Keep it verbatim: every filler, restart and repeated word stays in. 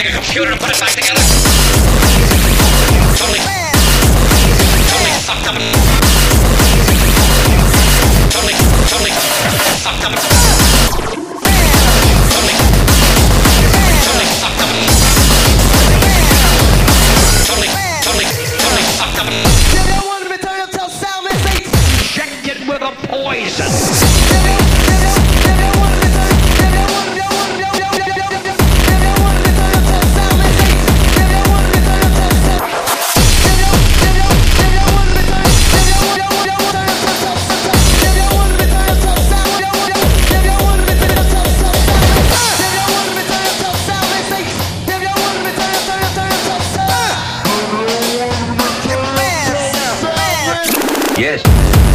like a computer and put it back together. Totally, totally fucked up. Totally, totally fucked up. Totally, totally fucked up. Totally, totally, totally fucked up. If you want me to turn up till sound, let's say Check it with a poison. Yes.